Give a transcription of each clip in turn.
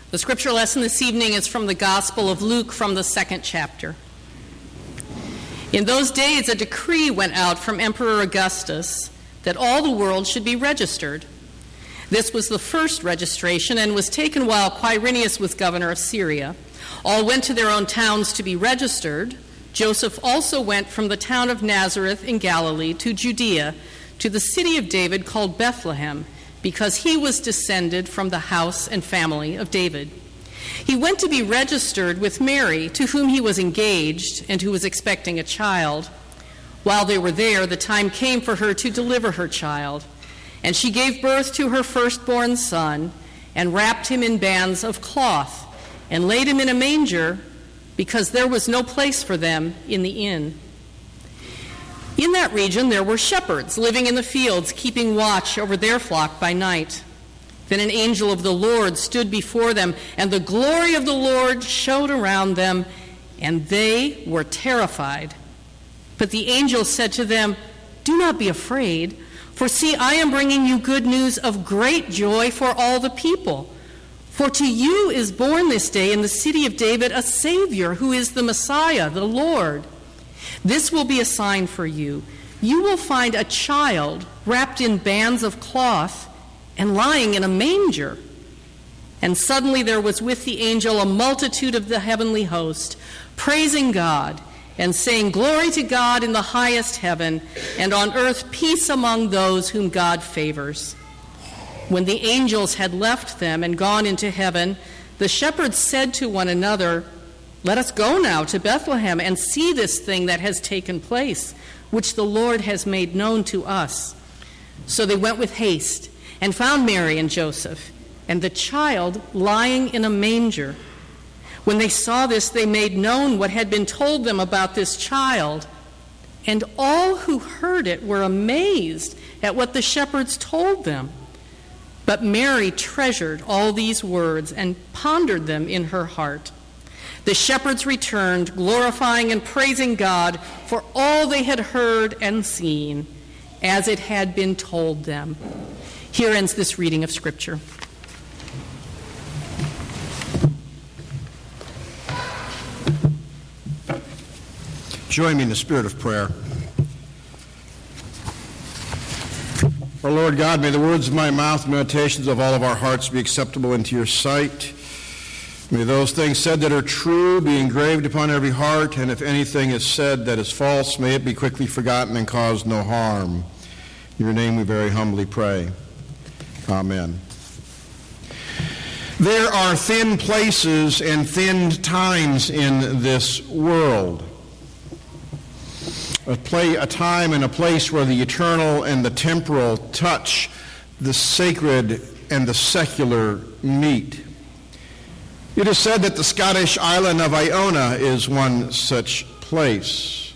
The scripture lesson this evening is from the Gospel of Luke from the 2nd chapter. In those days, a decree went out from Emperor Augustus that all the world should be registered. This was the first registration and was taken while Quirinius was governor of Syria. All went to their own towns to be registered. Joseph also went from the town of Nazareth in Galilee to Judea, to the city of David called Bethlehem, because he was descended from the house and family of David. He went to be registered with Mary, to whom he was engaged and who was expecting a child. While they were there, the time came for her to deliver her child, and she gave birth to her firstborn son and wrapped him in bands of cloth and laid him in a manger because there was no place for them in the inn. In that region there were shepherds living in the fields, keeping watch over their flock by night. Then an angel of the Lord stood before them, and the glory of the Lord shone around them, and they were terrified. But the angel said to them, "Do not be afraid, for see, I am bringing you good news of great joy for all the people. For to you is born this day in the city of David a Savior, who is the Messiah, the Lord. This will be a sign for you. You will find a child wrapped in bands of cloth and lying in a manger." And suddenly there was with the angel a multitude of the heavenly host, praising God and saying, "Glory to God in the highest heaven, and on earth peace among those whom God favors." When the angels had left them and gone into heaven, the shepherds said to one another, "Let us go now to Bethlehem and see this thing that has taken place, which the Lord has made known to us." So they went with haste and found Mary and Joseph, and the child lying in a manger. When they saw this, they made known what had been told them about this child, and all who heard it were amazed at what the shepherds told them. But Mary treasured all these words and pondered them in her heart. The shepherds returned, glorifying and praising God for all they had heard and seen, as it had been told them. Here ends this reading of Scripture. Join me in the spirit of prayer. Our Lord God, may the words of my mouth and meditations of all of our hearts be acceptable into your sight. May those things said that are true be engraved upon every heart, and if anything is said that is false, may it be quickly forgotten and cause no harm. In your name we very humbly pray. Amen. There are thin places and thin times in this world. A time and a place where the eternal and the temporal touch, the sacred and the secular meet. It is said that the Scottish island of Iona is one such place.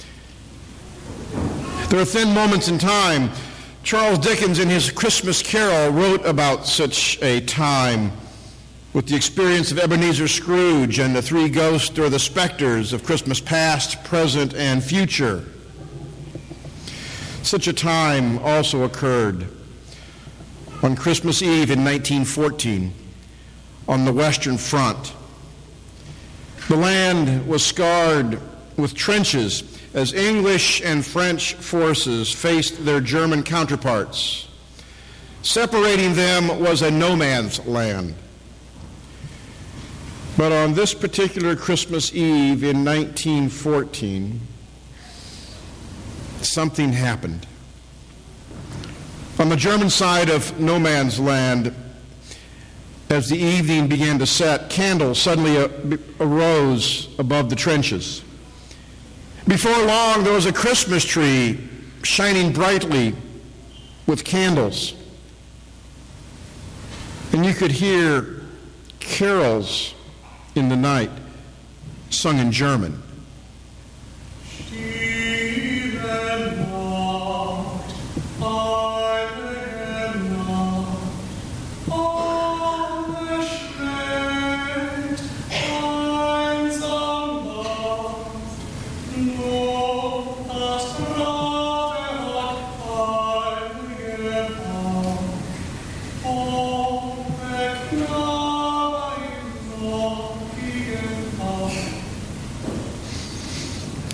There are thin moments in time. Charles Dickens, in his Christmas Carol, wrote about such a time with the experience of Ebenezer Scrooge and the three ghosts or the specters of Christmas past, present, and future. Such a time also occurred on Christmas Eve in 1914 on the Western Front. The land was scarred with trenches as English and French forces faced their German counterparts. Separating them was a no man's land. But on this particular Christmas Eve in 1914, something happened. On the German side of no man's land, as the evening began to set, candles suddenly arose above the trenches. Before long, there was a Christmas tree shining brightly with candles. And you could hear carols in the night, sung in German.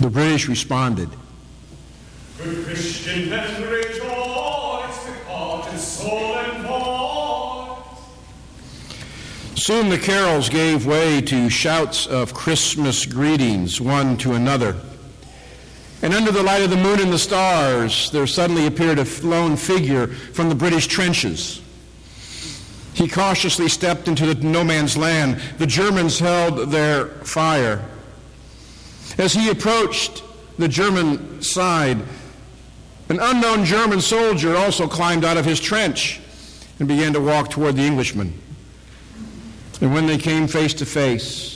The British responded. Good Christian men rejoice with heart and soul and voice. Soon the carols gave way to shouts of Christmas greetings, one to another. And under the light of the moon and the stars, there suddenly appeared a lone figure from the British trenches. He cautiously stepped into the no man's land. The Germans held their fire. As he approached the German side, an unknown German soldier also climbed out of his trench and began to walk toward the Englishman. And when they came face to face,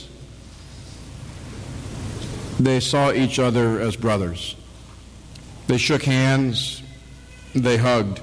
they saw each other as brothers. They shook hands, they hugged,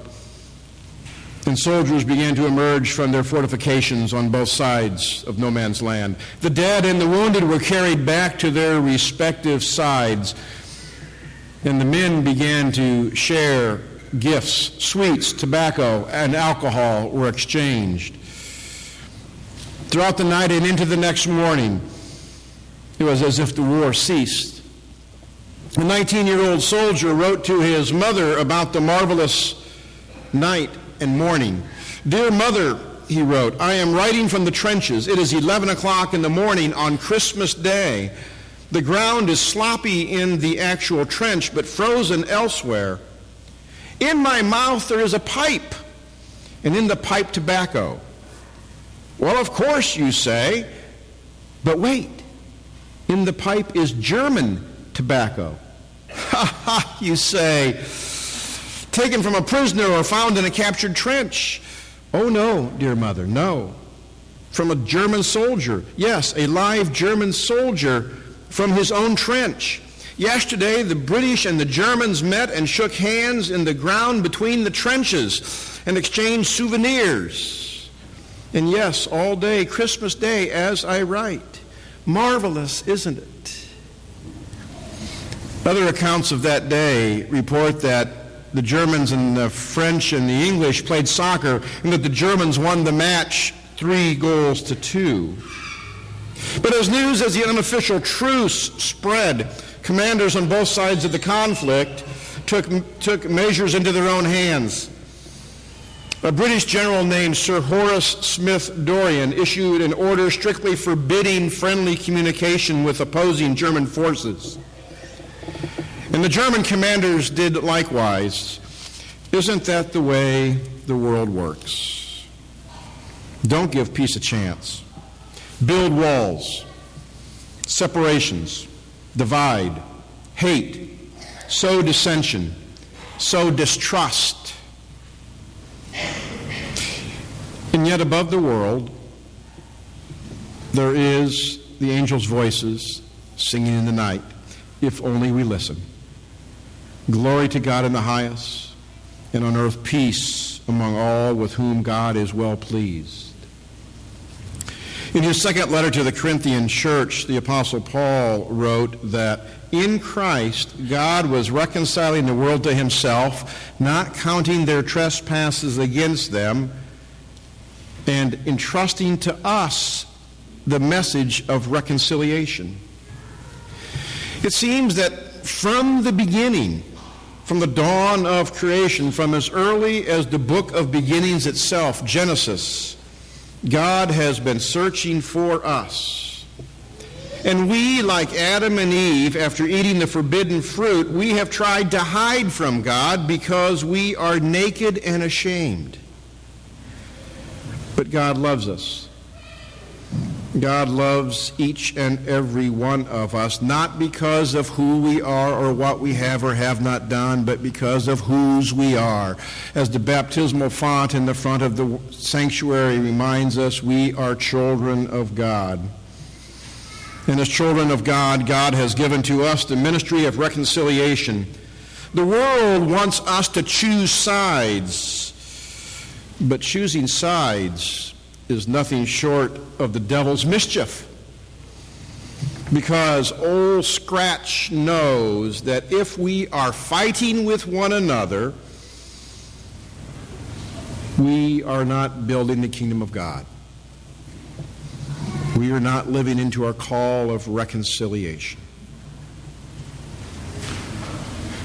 and soldiers began to emerge from their fortifications on both sides of no man's land. The dead and the wounded were carried back to their respective sides, and the men began to share gifts. Sweets, tobacco, and alcohol were exchanged. Throughout the night and into the next morning, it was as if the war ceased. A 19-year-old soldier wrote to his mother about the marvelous night and morning. Dear Mother, he wrote, I am writing from the trenches. It is 11 o'clock in the morning on Christmas Day. The ground is sloppy in the actual trench, but frozen elsewhere. In my mouth there is a pipe, and in the pipe tobacco. Well, of course, you say, but wait. In the pipe is German tobacco. Ha ha, you say, taken from a prisoner or found in a captured trench. Oh no, dear mother, no. From a German soldier. Yes, a live German soldier from his own trench. Yesterday, the British and the Germans met and shook hands in the ground between the trenches and exchanged souvenirs. And yes, all day, Christmas Day, as I write. Marvelous, isn't it? Other accounts of that day report that the Germans and the French and the English played soccer and that the Germans won the match 3-2. But as news as the unofficial truce spread, commanders on both sides of the conflict took measures into their own hands. A British general named Sir Horace Smith-Dorrien issued an order strictly forbidding friendly communication with opposing German forces. And the German commanders did likewise. Isn't that the way the world works? Don't give peace a chance. Build walls, separations, divide, hate, sow dissension, sow distrust. And yet above the world, there is the angels' voices singing in the night, if only we listen. Glory to God in the highest, and on earth peace among all with whom God is well pleased. In his second letter to the Corinthian church, the Apostle Paul wrote that in Christ, God was reconciling the world to himself, not counting their trespasses against them, and entrusting to us the message of reconciliation. It seems that from the beginning, from the dawn of creation, from as early as the book of beginnings itself, Genesis, God has been searching for us. And we, like Adam and Eve, after eating the forbidden fruit, we have tried to hide from God because we are naked and ashamed. But God loves us. God loves each and every one of us, not because of who we are or what we have or have not done, but because of whose we are. As the baptismal font in the front of the sanctuary reminds us, we are children of God. And as children of God, God has given to us the ministry of reconciliation. The world wants us to choose sides, but choosing sides is nothing short of the devil's mischief. Because old Scratch knows that if we are fighting with one another, we are not building the kingdom of God. We are not living into our call of reconciliation.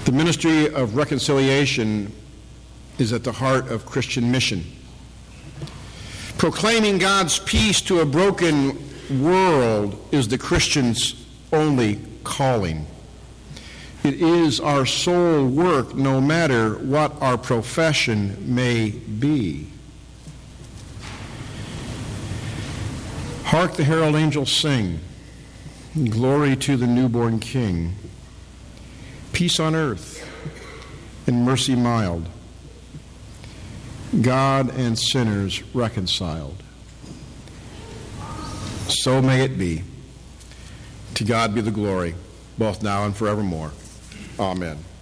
The ministry of reconciliation is at the heart of Christian mission. Proclaiming God's peace to a broken world is the Christian's only calling. It is our sole work, no matter what our profession may be. Hark the herald angels sing, glory to the newborn King, peace on earth and mercy mild, God and sinners reconciled. So may it be. To God be the glory, both now and forevermore. Amen.